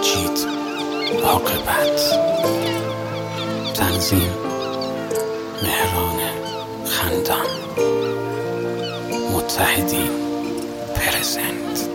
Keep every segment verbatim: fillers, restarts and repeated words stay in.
مجید عاقبت. تنظیم مهران خندان. متحدین پرزنت.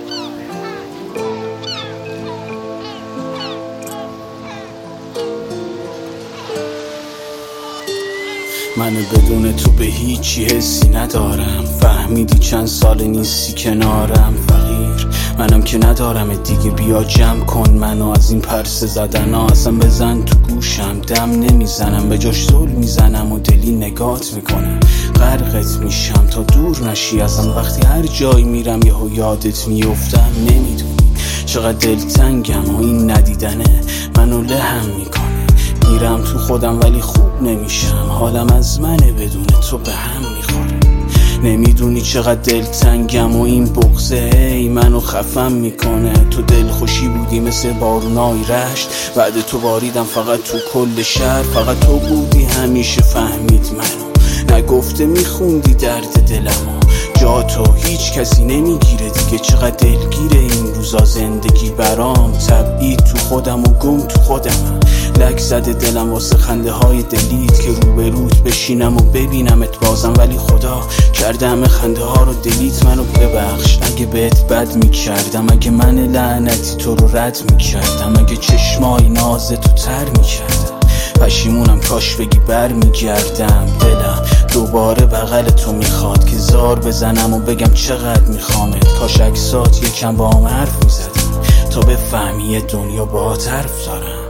من بدون تو به هیچی حسی ندارم. فهمیدی چند سال نیستی کنارم فقیر. منم که ندارم دیگه، بیا جمع کن منو از این پرسه زدن ها. اصلا بزن تو گوشم، دم نمیزنم، به جاش زل میزنم و دلی نگات میکنم. غرقت میشم تا دور نشی ازم. وقتی هر جایی میرم یهو یادت میافتم. نمیدونی چقدر دلتنگم و این ندیدنه منو لهم میکنه. میرم تو خودم ولی خوب نمیشم. حالم از منه بدون تو به هم میخوره. نمیدونی چقدر دلتنگم و این بغضه ای منو خفم میکنه. تو دلخوشی بودی مثل بارونای رشت، بعد تو باریدم فقط تو کل شهر. فقط تو بودی همیشه فهمید منو، نگفته میخوندی درد دلمو. جا تو هیچ کسی نمیگیره دیگه. چقدر دلگیره این روزا زندگی برام. تبعید تو خودم و گم تو خودم. لک زده دلم واسه خنده های دلیت که روبروت بشینم و ببینمت بازم. ولی خدا کرده همه خنده ها رو دلیت. منو ببخش اگه بهت بد میکردم، اگه من لعنتی تو رو رد میکردم، اگه چشمای ناز تو تر میکردم. پشیمونم کاش بگی بر میگردم. دلم دوباره بغل تو میخواد که زار بزنم و بگم چقدر میخوامت. کاش عکسات یکم با هم حرف میزدم تا بفهمی دنیا با حرف دارم.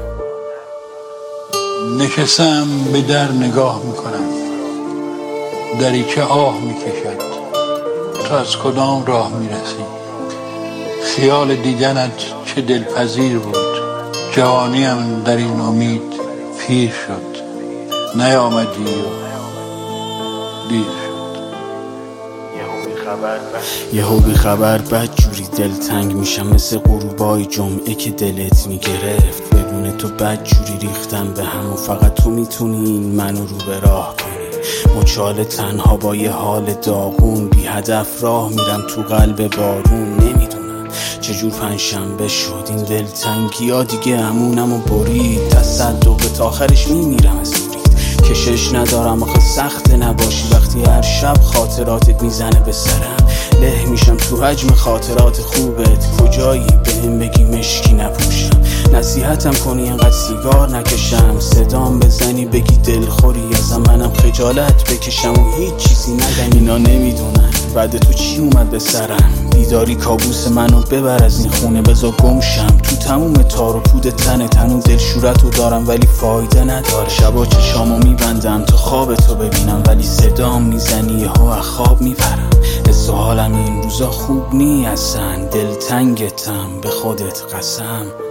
نشستم به در نگاه میکنم، دری که آه میکشد. تو از کدام راه میرسی؟ خیال دیدنت چه دلپذیر بود. جوانیم در این امید پیر شد. نیامدی و دیر شد. یهو بی خبر بد جوری دلتنگ میشم، مثل غروبای جمعه که دلت میگرفت. بدون تو بد جوری ریختم به هم و فقط تو میتونی این منو رو به راه کنی. مچاله تنها با یه حال داغون، بی هدف راه میرم تو قلب بارون. نمیدونم چجور پنجشنبه شد این دلتنگی ها دیگه همونم و برید. تصدق تا آخرش میمیرم از این کشش ندارم آخه سخت نباشی. وقتی هر شب خاطراتت میزنه به سرم، له میشم تو حجم خاطرات خوبت. کجایی بهم بگی مشکی نپوشم، نصیحتم کنی انقدر سیگار نکشم. صدام بزنی بگی دلخوری ازم، منم خجالت بکشم و هیچ چیزی نگم. اینا نمیدونن بعد تو چی اومد به سرم. بیداری کابوس منو ببر از این خونه، بذار گمشم تو تموم تار و پود تن تنو. دلشورتو دارم ولی فایده نداره. شبا چشامو میبندم تا خواب تو ببینم، ولی صدام میزنی یهو از خواب میپرم. حس و حالم این روزا خوب نی اصلا. دلتنگتم به خودت قسم.